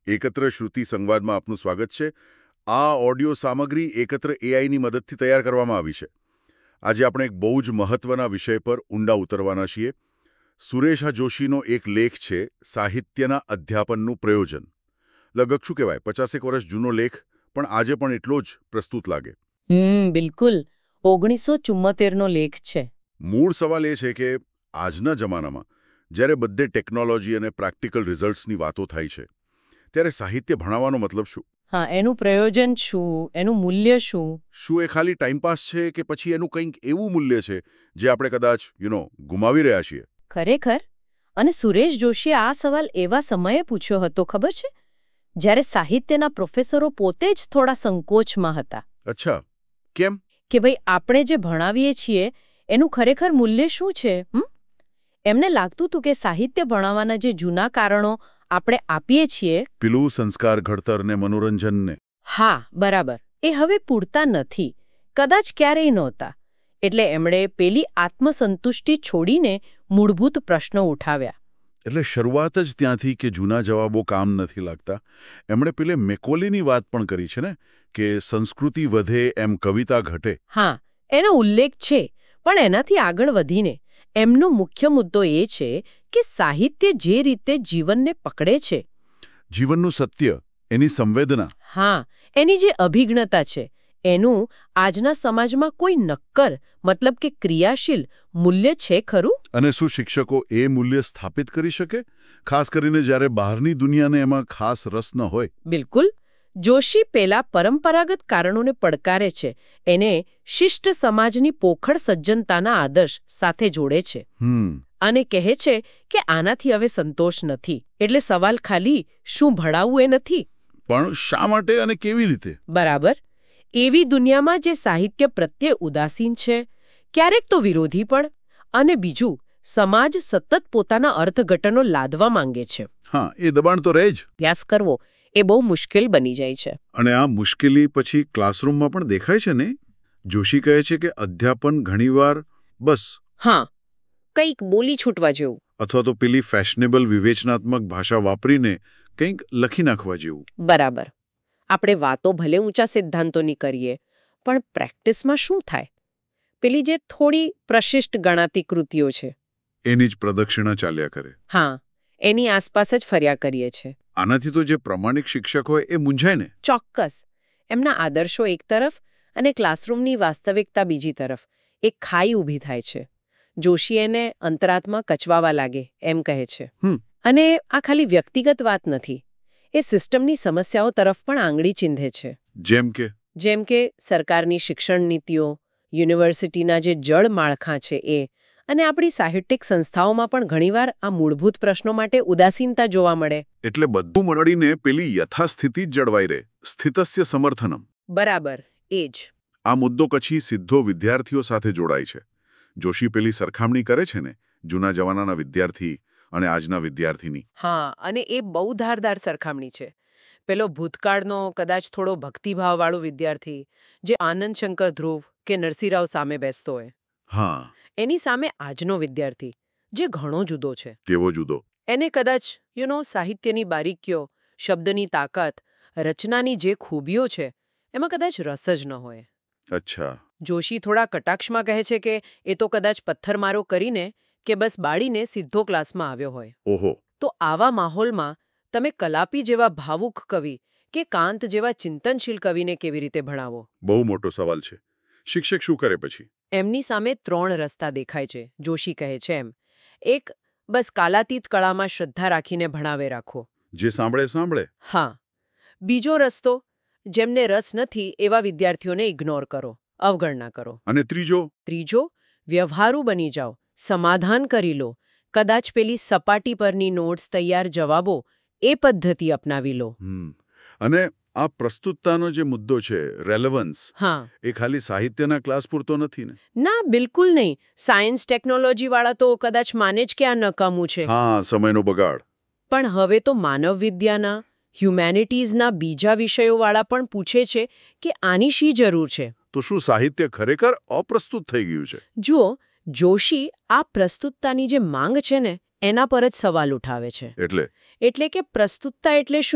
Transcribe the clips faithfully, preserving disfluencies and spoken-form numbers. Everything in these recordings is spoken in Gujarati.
એકત્ર શ્રુતિ સંવાદમાં આપનું સ્વાગત છે. આ ઓડિયો સામગ્રી એકત્ર એઆઈની મદદથી તૈયાર કરવામાં આવી છે. આજે આપણે એક બહુ જ મહત્વના વિષય પર ઊંડા ઉતરવાના છીએ. સુરેશા જોશીનો એક લેખ છે, સાહિત્યના અધ્યાપનનું પ્રયોજન. લગભગ શું કહેવાય, પચાસેક વર્ષ જૂનો લેખ, પણ આજે પણ એટલો જ પ્રસ્તુત લાગે. હમ બિલકુલ ઓગણીસો ચુમ્મોતેરનો લેખ છે. મૂળ સવાલ એ છે કે આજના જમાનામાં જ્યારે બધે ટેકનોલોજી અને પ્રેક્ટિકલ રિઝલ્ટ્સની વાતો થાય છે, ત્યારે સાહિત્ય ભણાવવાનો મતલબ શું? હા, એનું પ્રયોજન શું, એનું મૂલ્ય શું? શું એ ખાલી ટાઈમપાસ છે કે પછી એનું કંઈક એવું મૂલ્ય છે જે આપણે કદાચ યુ નો ગુમાવી રહ્યા છીએ? ખરેખર. અને સુરેશ જોશીએ આ સવાલ એવા સમયે પૂછ્યો હતો, ખબર છે, જ્યારે સાહિત્યના પ્રોફેસરો પોતે જ થોડા સંકોચમાં હતા. અચ્છા, કેમ? કે ભાઈ, આપણે જે ભણાવીએ છીએ એનું ખરેખર મૂલ્ય શું છે? હમ એમને લાગતું હતું કે સાહિત્ય ભણાવવાના જે જૂના કારણો આપણે આપીએ છીએ, પેલું સંસ્કાર, ઘડતર ને મનોરંજનને, હા બરાબર, એ હવે પૂરતા નથી, કદાચ ક્યારેય નહોતા. એટલે એમણે પેલી આત્મસંતુષ્ટિ છોડીને મૂળભૂત પ્રશ્નો ઉઠાવ્યા. એટલે શરૂઆત જ ત્યાંથી કે જૂના જવાબો કામ નથી લાગતા. એમણે પેલે મેકોલીની વાત પણ કરી છે ને, કે સંસ્કૃતિ વધે એમ કવિતા ઘટે. હા, એનો ઉલ્લેખ છે, પણ એનાથી આગળ વધીને એમનો મુખ્ય મુદ્દો એ છે કે સાહિત્ય જે રીતે જીવનને પકડે છે, જીવનનું સત્ય, એની સંવેદના, હા, એની જે અભિજ્ઞતા છે, એનું આજના સમાજમાં કોઈ નક્કર મતલબ કે ક્રિયાશીલ મૂલ્ય છે ખરું? અને શું શિક્ષકો એ મૂલ્ય સ્થાપિત કરી શકે, ખાસ કરીને જ્યારે બહારની દુનિયાને એમાં ખાસ રસ ન હોય? બિલકુલ. જોશી પેલા પરંપરાગત કારણોને પડકારે છે, એને શિષ્ટ સમાજની પોખડ સજ્જનતાના આદર્શ સાથે જોડે છે. હમ અને કહે છે કે આનાથી હવે સંતોષ નથી. એટલે સવાલ ખાલી શું ભણાવવું એ નથી, પણ શા માટે અને કેવી રીતે? બરાબર. એવી દુનિયામાં જે સાહિત્ય પ્રત્યે ઉદાસીન છે, ક્યારેક તો વિરોધી પણ, અને બીજું, સમાજ સતત પોતાના અર્થઘટનો લાદવા માંગે છે. હા, એ દબાણ તો રહે જ. અભ્યાસ કરવો એ બહુ મુશ્કેલ બની જાય છે. અને આ મુશ્કેલી પછી ક્લાસરૂમમાં પણ દેખાય છે ને? જોશી કહે છે કે અધ્યાપન ઘણીવાર બસ, હા, કંઈક બોલી છૂટવા જેવું, અથવા તો પેલી ફેશનેબલ વિવેચનાત્મક ભાષા વાપરીને કંઈક લખી નાખવા જેવું. બરાબર. આપણે વાતો ભલે ઊંચા સિદ્ધાંતોની કરીએ, પણ પ્રેક્ટિસમાં શું થાય? પેલી જે થોડી પ્રશિષ્ટ ગણાતી કૃતિઓ છે, એની જ પ્રદક્ષિણા ચાલ્યા કરે. હા, એની આસપાસ જ ફર્યા કરીએ છે. આનાથી તો જે પ્રામાણિક શિક્ષક હોય એ મૂંઝાય ને? ચોક્કસ. એમના આદર્શો એક તરફ અને ક્લાસરૂમની વાસ્તવિકતા બીજી તરફ એક ખાઈ ઊભી થાય છે. જોશી એને અંતરાત્મા કચવાવા લાગે એમ કહે છે. હમ અને આ ખાલી વ્યક્તિગત વાત નથી, એ સિસ્ટમની સમસ્યાઓ તરફ પણ આંગળી ચીંધે છે. જેમ કે? જેમ કે સરકારની શિક્ષણ નીતિઓ, યુનિવર્સિટીના જે જળ માળખાં છે એ, અને આપણી સાહિત્યિક સંસ્થાઓમાં પણ ઘણીવાર આ મૂળભૂત પ્રશ્નો માટે ઉદાસીનતા જોવા મળે. એટલે બધું મળીને પેલી યથાસ્થિતિ જ જળવાઈ રહે, સ્થિતસ્ય સમર્થનમ. બરાબર, એ જ. આ મુદ્દો પછી સીધો વિદ્યાર્થીઓ સાથે જોડાય છે. જોશી પેલી સરખામણી કરે છે ને, જૂના જમાનાના વિદ્યાર્થી અને આજના વિદ્યાર્થીની. હા, અને એ બહુ ધારદાર સરખામણી છે. પેલો ભૂતકાળનો કદાચ થોડો ભક્તિભાવવાળો વિદ્યાર્થી જે આનંદ શંકર ધ્રુવ કે નરસિંહરાવ સામે બેસતો હોય, હા, એની સામે આજનો વિદ્યાર્થી જે ઘણો જુદો છે. કેવો જુદો? એને કદાચ યુ નો સાહિત્યની બારીકીઓ, શબ્દની તાકાત, રચનાની જે ખૂબીઓ છે, એમાં કદાચ રસ જ ન હોય. અચ્છા. જોશી થોડા કટાક્ષમાં કહે છે કે એ તો કદાચ પથ્થરમારો કરીને કે બસ બાળીને સીધો ક્લાસમાં આવ્યો હોય. ઓહો. તો આવા માહોલમાં તમે કલાપી જેવા ભાવુક કવિ કે કાંત જેવા ચિંતનશીલ કવિને કેવી રીતે ભણાવો? બહુ મોટો સવાલ છે. શિક્ષક શું કરે પછી? એમની સામે ત્રણ રસ્તા દેખાય છે. જોશી કહે છે એમ, એક, બસ કાલાતીત કળામાં શ્રદ્ધા રાખીને ભણાવે રાખો. જે સાંભળે સાંભળે. હા. બીજો રસ્તો, જેમને રસ નથી એવા વિદ્યાર્થીઓને ઇગ્નોર કરો, અવગણના કરો. અને ત્રીજો? ત્રીજો, વ્યવહારુ બની જાઓ, સમાધાન કરી લો, કદાચ પેલી સપાટી પરની નોટ્સ, તૈયાર જવાબો, એ પદ્ધતિ અપનાવી લો. હમ અને આ પ્રસ્તુતતાનો જે મુદ્દો છે, રેલેવન્સ, હા, એ ખાલી સાહિત્યના ક્લાસ પૂરતો નથી ને? ના, બિલકુલ નહીં. સાયન્સ ટેકનોલોજીવાળા તો કદાચ માને જ કે આ નકામું છે. હા, સમયનો બગાડ. પણ હવે તો માનવ વિદ્યાના, હ્યુમેનિટીઝના બીજા વિષયોવાળા પણ પૂછે છે કે આની શી જરૂર છે? તો શું સાહિત્ય ખરેખર અપ્રસ્તુત થઈ ગયું છે? જુઓ, જોશી આ પ્રસ્તુતતાની જે માંગ છે ને, એના પર જ સવાલ ઉઠાવે છે. એટલે? એટલે કે પ્રસ્તુતતા એટલે શું?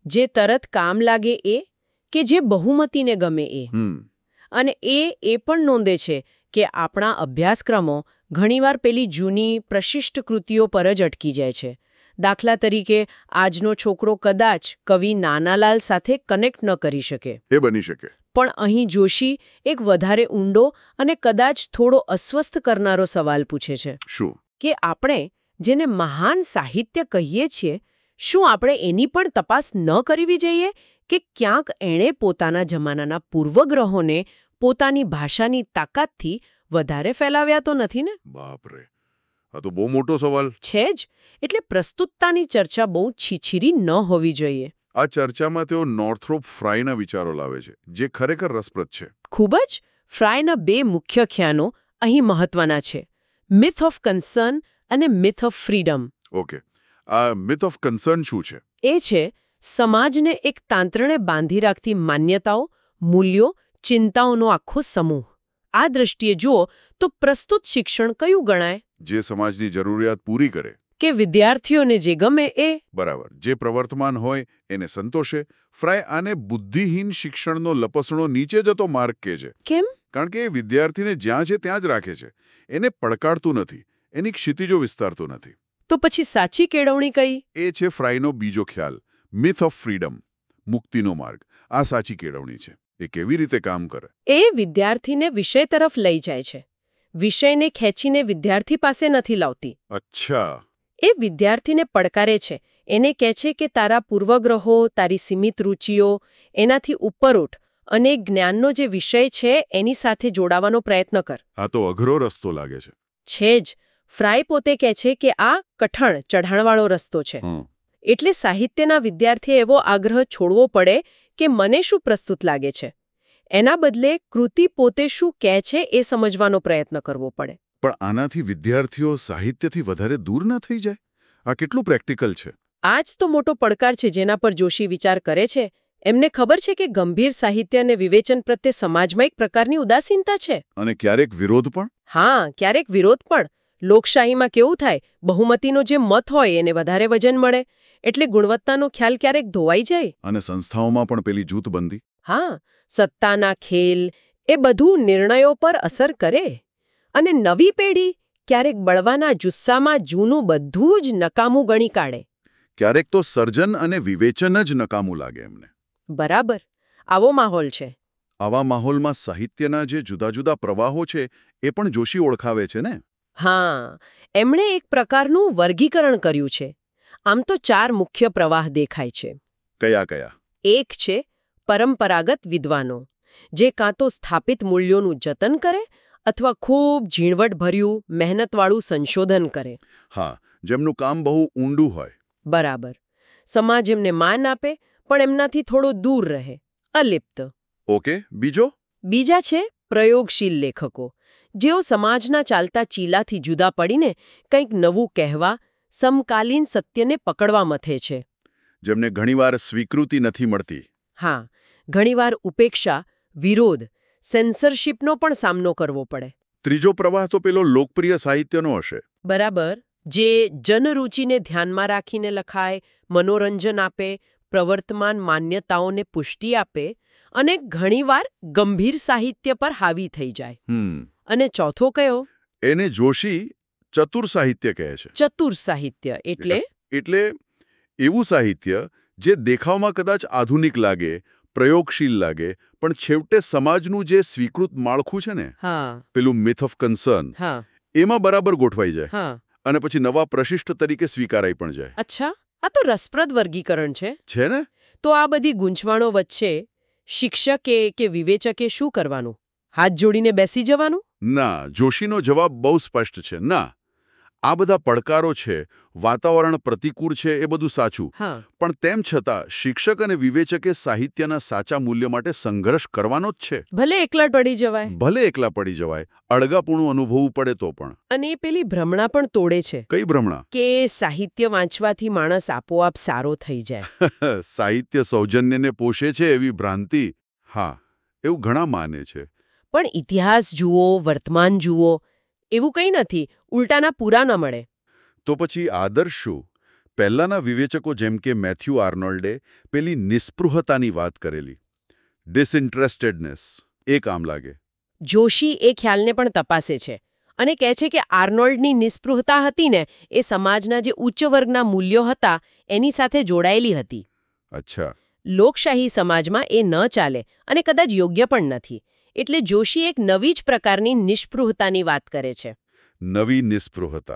જે તરત કામ લાગે એ કે જે બહુમતીને ગમે એ? હમ અને એ એ પણ નોંધે છે કે આપણા અભ્યાસક્રમો ઘણીવાર પેલી જૂની પ્રશિષ્ટ કૃતિઓ પર જ અટકી જાય છે. દાખલા તરીકે આજનો છોકરો કદાચ કવિ નાનાલાલ સાથે કનેક્ટ ન કરી શકે. એ બની શકે. પણ અહીં જોશી એક વધારે ઊંડો અને કદાચ થોડો અસ્વસ્થ કરનારો સવાલ પૂછે છે. શું? કે આપણે જેને મહાન સાહિત્ય કહીએ છીએ, શું આપણે એની પણ તપાસ ન કરવી જોઈએ કે ક્યાંક એણે પોતાના જમાનાના પૂર્વગ્રહોને પોતાની ભાષાની તાકાતથી વધારે ફેલાવ્યા તો નથી ને? બાપરે, આ તો બહુ મોટો સવાલ છે જ. એટલે પ્રસ્તુતતાની ચર્ચા બહુ છીછીરી ન હોવી જોઈએ. આ ચર્ચામાં તેઓ નોર્થરોપ ફ્રાયના વિચારો લાવે છે, જે ખરેખર રસપ્રદ છે. ખૂબ જ. ફ્રાયના બે મુખ્ય ખ્યાલો અહીં મહત્વના છે: મિથ ઓફ કન્સર્ન અને મિથ ઓફ ફ્રીડમ. ઓકે, આ મિથ ઓફ કન્સર્ન શું છે? એ છે સમાજને એક તાંત્રણે બાંધી રાખતી માન્યતાઓ, મૂલ્યો, ચિંતાઓનો આખો સમૂહ. આ દ્રષ્ટિએ જુઓ તો પ્રસ્તુત શિક્ષણ કયું ગણાય? જે સમાજની જરૂરિયાત પૂરી કરે. કે વિદ્યાર્થીઓને જે ગમે એ? બરાબર, જે પ્રવર્તમાન હોય એને સંતોષે. ફ્રાય આને બુદ્ધિહીન શિક્ષણનો લપસણો નીચે જતો માર્ગ કહે છે. કેમ? કારણ કે એ વિદ્યાર્થીને જ્યાં છે ત્યાં જ રાખે છે. એને પડકારતું નથી, એની ક્ષિતિજો વિસ્તારતું નથી. તો પછી સાચી કેળવણી કઈ? એ છે ફ્રાયનો બીજો ખ્યાલ, મિથ ઓફ ફ્રીડમ, મુક્તિનો માર્ગ. આ સાચી કેળવણી છે. એ કેવી રીતે કામ કરે? એ વિદ્યાર્થીને વિષય તરફ લઈ જાય છે. વિષયને ખેંચીને વિદ્યાર્થી પાસે નથી લાવતી. અચ્છા. એ વિદ્યાર્થીને પડકારે છે. એને કહે છે કે તારા પૂર્વગ્રહો, તારી સીમિત રુચિઓ, એનાથી ઉપર ઉઠ અને જ્ઞાનનો જે વિષય છે એની સાથે જોડાવાનો પ્રયત્ન કર. આ તો અઘરો રસ્તો લાગે છે. છે જ. ફ્રાય પોતે કહે છે કે આ કઠણ, ચઢાણવાળો રસ્તો છે. એટલે સાહિત્યના વિદ્યાર્થીએ એવો આગ્રહ છોડવો પડે કે મને શું પ્રસ્તુત લાગે છે. એના બદલે કૃતિ પોતે શું કહે છે એ સમજવાનો પ્રયત્ન કરવો પડે. પણ આનાથી વિદ્યાર્થીઓ સાહિત્યથી વધારે દૂર ન થઈ જાય? આ કેટલું પ્રેક્ટિકલ છે? આ જ તો મોટો પડકાર છે જેના પર જોશી વિચાર કરે છે. એમને ખબર છે કે ગંભીર સાહિત્ય અને વિવેચન પ્રત્યે સમાજમાં એક પ્રકારની ઉદાસીનતા છે. અને ક્યારેક વિરોધ પણ? હા, ક્યારેક વિરોધ પણ. લોકશાહીમાં કેવું થાય, બહુમતીનો જે મત હોય એને વધારે વજન મળે, એટલે ગુણવત્તાનો ખ્યાલ ક્યારેક ધોવાઈ જાય. અને સંસ્થાઓમાં પણ પેલી જૂથબંધી? હા, સત્તાના ખેલ, એ બધું નિર્ણયો પર અસર કરે. અને નવી પેઢી ક્યારેક બળવાના જુસ્સામાં જૂનું બધું જ નકામું ગણી કાઢે. ક્યારેક તો સર્જન અને વિવેચન જ નકામું લાગે એમને. બરાબર, આવો માહોલ છે. આવા માહોલમાં સાહિત્યના જે જુદા જુદા પ્રવાહો છે એ પણ જોશી ઓળખાવે છે ને? હા, એમણે એક પ્રકારનું વર્ગીકરણ કર્યું છે. આમ તો ચાર મુખ્ય પ્રવાહ દેખાય છે. કયા કયા? એક છે પરંપરાગત વિદ્વાનો, જે કાં તો સ્થાપિત મૂલ્યોનું જતન કરે અથવા ખૂબ ઝીણવટભર્યું, મહેનતવાળું સંશોધન કરે. હા, જેમનું કામ બહુ ઊંડું હોય. બરાબર. સમાજ એમને માન આપે પણ એમનાથી થોડો દૂર રહે, અલિપ્ત. ઓકે, બીજો? બીજા છે પ્રયોગશીલ લેખકો, જેઓ સમાજના ચાલતા ચીલાથી જુદા પડીને કંઈક નવું કહેવા, સમકાલીન સત્યને પકડવા મથે છે. જેમને ઘણીવાર સ્વીકૃતિ નથી મળતી. હા, ઘણીવાર ઉપેક્ષા, વિરોધ, સેન્સરશિપનો પણ સામનો કરવો પડે. ત્રીજો પ્રવાહ તો પેલો લોકપ્રિય સાહિત્યનો હશે. બરાબર, જે જનરૂચિને ધ્યાનમાં રાખીને લખાય, મનોરંજન આપે, પ્રવર્તમાન માન્યતાઓને પુષ્ટિ આપે અને ઘણીવાર ગંભીર સાહિત્ય પર હાવી થઈ જાય. હમ. અને ચોથો કયો? એને જોશી ચતુર સાહિત્ય કહે છે. ચતુર સાહિત્ય એટલે? એટલે એવું સાહિત્ય જે દેખાવમાં કદાચ આધુનિક લાગે, પ્રયોગશીલ લાગે, પણ છેવટે સમાજનું જે સ્વીકૃત માળખું છે ને, હા, પેલું મિથ ઓફ કન્સર્ન, હા, એમાં બરાબર ગોઠવાઈ જાય. હા. અને પછી નવા પ્રશિષ્ટ તરીકે સ્વીકારાઈ પણ જાય. અચ્છા, આ તો રસપ્રદ વર્ગીકરણ છે. છે ને? તો આ બધી ગૂંચવાણો વચ્ચે શિક્ષકે કે વિવેચકે શું કરવાનું? હાથ જોડીને બેસી જવાનું? ના, જોશીનો જવાબ બહુ સ્પષ્ટ છે. ના. આ બધા પડકારો છે, વાતાવરણ પ્રતિકૂળ છે, એ બધું સાચું. હા. પણ તેમ છતાં શિક્ષક અને વિવેચકે સાહિત્યના સાચા મૂલ્ય માટે સંઘર્ષ કરવાનો જ છે. ભલે એકલા પડી જવાય. ભલે એકલા પડી જવાય, અળગાપણું અનુભવવું પડે તો પણ. અને એ પેલી ભ્રમણા પણ તોડે છે. કઈ ભ્રમણા? કે સાહિત્ય વાંચવાથી માણસ આપોઆપ સારો થઈ જાય. સાહિત્ય સૌજન્યને પોષે છે એવી ભ્રાંતિ. હા, એવું ઘણા માને છે. પણ ઇતિહાસ જુઓ, વર્તમાન જુઓ, એવું કંઈ નથી. ઉલટાના પૂરા ન મળે. તો પછી આદર્શ શું? પહેલાના વિવેચકો જેમ કે મેથ્યુ આર્નોલ્ડે પેલી નિસ્પૃહતાની વાત કરેલી, ડિસઇન્ટરેસ્ટેડનેસ, એ કામ લાગે. જોશી એ ખ્યાલને પણ તપાસે છે અને કહે છે કે આર્નોલ્ડની નિસ્પૃહતા હતી ને એ સમાજના જે ઉચ્ચ વર્ગના મૂલ્યો હતા એની સાથે જોડાયેલી હતી. અચ્છા. લોકશાહી સમાજમાં એ ન ચાલે અને કદાચ યોગ્ય પણ નથી. એટલે જોશી એક નવી જ પ્રકારની નિસ્પૃહતાની વાત કરે છે. નવી નિસ્પૃહતા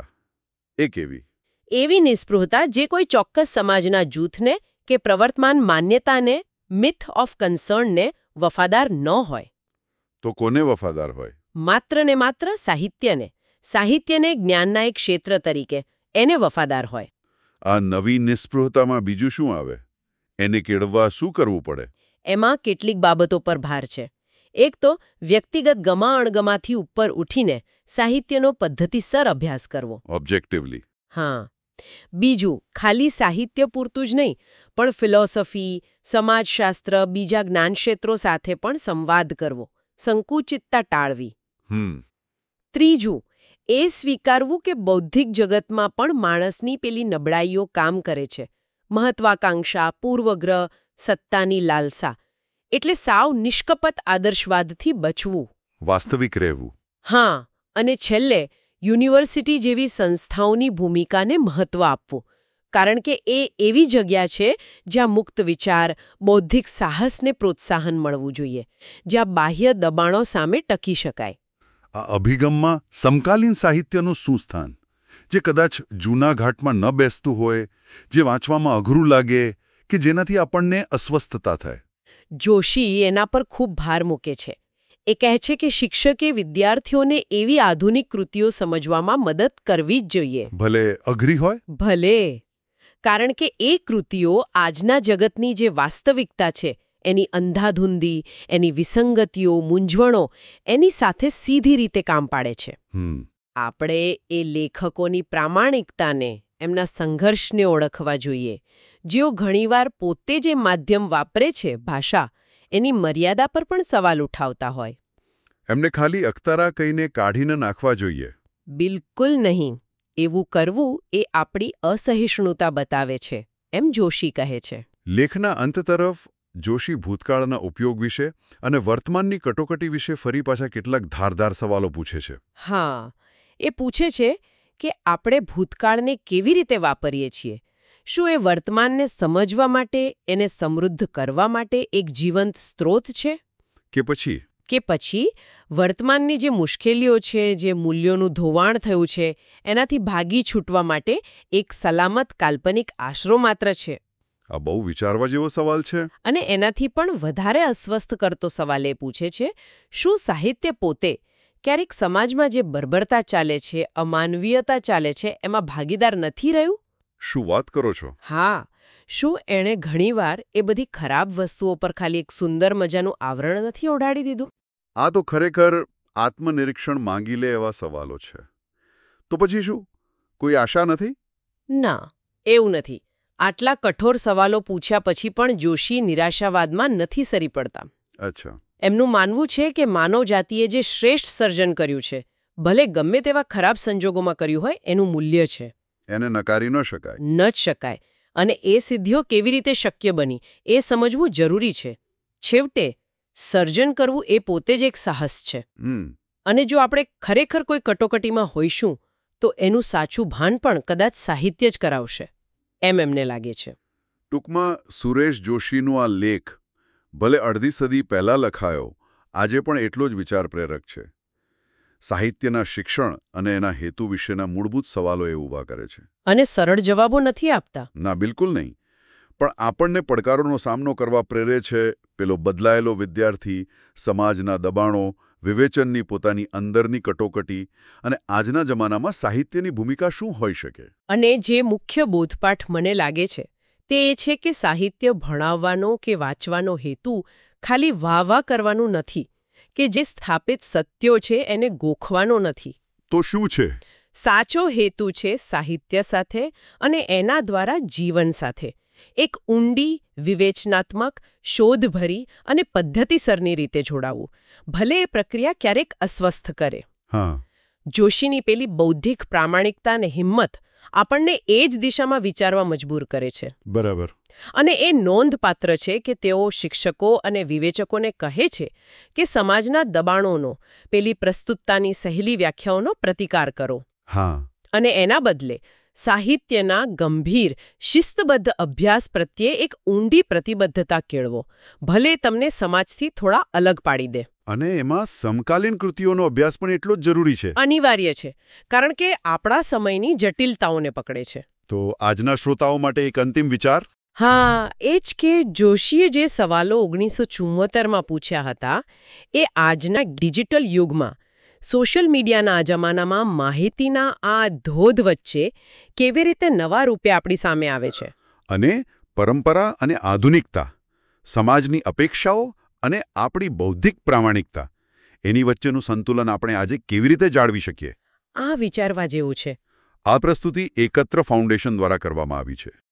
એ કેવી? એવી નિસ્પૃહતા જે કોઈ ચોક્કસ સમાજના જૂથને કે પ્રવર્તમાન માન્યતાને, મિથ ઓફ કન્સર્નને વફાદાર ન હોય. તો કોને વફાદાર હોય? માત્ર ને માત્ર સાહિત્યને. સાહિત્યને જ્ઞાનના એક ક્ષેત્ર તરીકે એને વફાદાર હોય. આ નવી નિસ્પૃહતામાં બીજું શું આવે? એને કેળવવા શું કરવું પડે? એમાં કેટલીક બાબતો પર ભાર છે. એક તો વ્યક્તિગત ગમા અણગમાથી ઉપર ઉઠીને સાહિત્યનો પદ્ધતિસર અભ્યાસ કરવો. ઓબ્જેક્ટિવલી. હા. બીજું, ખાલી સાહિત્ય પૂરતું જ નહીં, પણ ફિલોસોફી, સમાજશાસ્ત્ર, બીજા જ્ઞાનક્ષેત્રો સાથે પણ સંવાદ કરવો, સંકુચિતતા ટાળવી. હમ. ત્રીજું, એ સ્વીકારવું કે બૌદ્ધિક જગતમાં પણ માણસની પેલી નબળાઈઓ કામ કરે છે. મહત્વાકાંક્ષા, પૂર્વગ્રહ, સત્તાની લાલસા. એટલે સાવ નિષ્કપટ આદર્શવાદથી બચવું. વાસ્તવિક રહેવું. હા. અને છેલ્લે યુનિવર્સિટી જેવી સંસ્થાઓની ભૂમિકાને મહત્વ આપવું. કારણ કે એ એવી જગ્યા છે જ્યાં મુક્ત વિચાર, બૌદ્ધિક સાહસને પ્રોત્સાહન મળવું જોઈએ, જ્યાં બાહ્ય દબાણો સામે ટકી શકાય. આ અભિગમમાં સમકાલીન સાહિત્યનું શું સ્થાન? જે કદાચ જૂના ઘાટમાં ન બેસતું હોય, જે વાંચવામાં અઘરું લાગે કે જેનાથી આપણને અસ્વસ્થતા થાય. જોશી એના પર ખૂબ ભાર મૂકે છે. એ કહે છે કે શિક્ષકે વિદ્યાર્થીઓને એવી આધુનિક કૃતિઓ સમજવામાં મદદ કરવી જ જોઈએ. ભલે અઘરી હોય? ભલે. કારણ કે એ કૃતિઓ આજના જગતની જે વાસ્તવિકતા છે, એની અંધાધૂંધી, એની વિસંગતિઓ, મૂંઝવણો, એની સાથે સીધી રીતે કામ પાડે છે. હમ. આપણે એ લેખકોની પ્રામાણિકતાને, એમના સંઘર્ષને ઓળખવા જોઈએ, જેઓ ઘણીવાર પોતે જે માધ્યમ વાપરે છે, ભાષા, એની મર્યાદા પર પણ સવાલ ઉઠાવતા હોય. એમને ખાલી અખતારા કહીને કાઢીને નાખવા જોઈએ? બિલકુલ નહીં. એવું કરવું એ આપણી અસહિષ્ણુતા બતાવે છે, એમ જોશી કહે છે. લેખના અંત તરફ જોશી ભૂતકાળના ઉપયોગ વિશે અને વર્તમાનની કટોકટી વિશે ફરી પાછા કેટલાક ધારદાર સવાલો પૂછે છે. હા. એ પૂછે છે કે આપણે ભૂતકાળને કેવી રીતે વાપરીએ છીએ. શું એ વર્તમાનને સમજવા માટે, એને સમૃદ્ધ કરવા માટે એક જીવંત સ્ત્રોત છે? કે પછી કે પછી વર્તમાનની જે મુશ્કેલીઓ છે, જે મૂલ્યોનું ધોવાણ થયું છે, એનાથી ભાગી છૂટવા માટે એક સલામત કાલ્પનિક આશરો માત્ર છે? આ બહુ વિચારવા જેવો સવાલ છે. અને એનાથી પણ વધારે અસ્વસ્થ કરતો સવાલ એ પૂછે છે, શું સાહિત્ય પોતે ક્યારેક સમાજમાં જે બર્બરતા ચાલે છે, અમાનવીયતા ચાલે છે, એમાં ભાગીદાર નથી રહ્યું? શું વાત કરો છો? હા. શું એણે ઘણીવાર એ બધી ખરાબ વસ્તુઓ પર ખાલી એક સુંદર મજાનું આવરણ નથી ઓઢાડી દીધું? આ તો ખરેખર આત્મનિરીક્ષણ માંગી લે એવા સવાલો છે. તો પછી શું કોઈ આશા નથી? ના, એવું નથી. આટલા કઠોર સવાલો પૂછ્યા પછી પણ જોશી નિરાશાવાદમાં નથી સરી પડતા. અચ્છા. એમનું માનવું છે કે માનવ જાતિએ જે શ્રેષ્ઠ સર્જન કર્યું છે, ભલે ગમે તેવા ખરાબ સંજોગોમાં કર્યું હોય, એનું મૂલ્ય છે. એને નકારી ન શકાય. ન જ શકાય. અને એ સિદ્ધિઓ કેવી રીતે શક્ય બની એ સમજવું જરૂરી છે. છેવટે સર્જન કરવું એ પોતે જ એક સાહસ છે. અને જો આપણે ખરેખર કોઈ કટોકટીમાં હોઈશું તો એનું સાચું ભાન પણ કદાચ સાહિત્ય જ કરાવશે, એમ એમને લાગે છે. ટૂંકમાં સુરેશ જોશીનો આ લેખ ભલે અડધી સદી પહેલા લખાયો, આજે પણ એટલો જ વિચાર પ્રેરક છે. સાહિત્યના શિક્ષણ અને એના હેતુ વિશેના મૂળભૂત સવાલો એ ઊભા કરે છે. અને સરળ જવાબો નથી આપતા. ના, બિલકુલ નહીં. પણ આપણને પડકારોનો સામનો કરવા પ્રેરે છે. પેલો બદલાયેલો વિદ્યાર્થી, સમાજના દબાણો, વિવેચનની પોતાની અંદરની કટોકટી અને આજના જમાનામાં સાહિત્યની ભૂમિકા શું હોઈ શકે. અને જે મુખ્ય બોધપાઠ મને લાગે છે તે એ છે કે સાહિત્ય ભણાવવાનો કે વાંચવાનો હેતુ ખાલી વાહ વાહ કરવાનું નથી, કે જે સ્થાપિત સત્યો છે એને ગોખવાનો નથી. તો શું છે? સાચો હેતુ છે સાહિત્ય સાથે અને એના દ્વારા જીવન સાથે એક ઊંડી, વિવેચનાત્મક, શોધભરી અને પદ્ધતિસરની રીતે જોડાવું, ભલે એ પ્રક્રિયા ક્યારેક અસ્વસ્થ કરે. હા. જોશીની પેલી બૌદ્ધિક પ્રામાણિકતા અને હિંમત આપણને એ જ દિશામાં વિચારવા મજબૂર કરે છે. બરાબર. અને એ નોંધપાત્ર છે કે તેઓ શિક્ષકો અને વિવેચકોને કહે છે કે સમાજના દબાણોનો, પેલી પ્રસ્તુતતાની સહેલી વ્યાખ્યાઓનો પ્રતિકાર કરો. હા. અને એના બદલે સાહિત્યના ગંભીર, શિસ્તબદ્ધ અભ્યાસ પ્રત્યે એક ઊંડી પ્રતિબદ્ધતા કેળવો, ભલે તમને સમાજથી થોડા અલગ પાડી દે. અને એમાં સમકાલીન કૃતિઓનો અભ્યાસ પણ એટલો જ જરૂરી છે. અનિવાર્ય છે, કારણ કે આપણા સમયની જટિલતાઓને પકડે છે. તો આજના શ્રોતાઓ માટે એક અંતિમ વિચાર. હા, એ જ કે જોશીએ જે સવાલો ઓગણીસો ચુમ્મોતેરમાં પૂછ્યા હતા એ આજના ડિજિટલ યુગમાં, સોશિયલ મીડિયાના જમાનામાં માહિતીના આ ધોધ વચ્ચે કેવી રીતે નવા રૂપે આપણી સામે આવે છે. અને પરંપરા અને આધુનિકતા, સમાજની અપેક્ષાઓ અને આપણી બૌદ્ધિક પ્રામાણિકતા, એની વચ્ચેનું સંતુલન આપણે આજે કેવી રીતે જાળવી શકીએ? આ વિચારવા જેવું છે. આ પ્રસ્તુતિ એકત્ર ફાઉન્ડેશન દ્વારા કરવામાં આવી છે.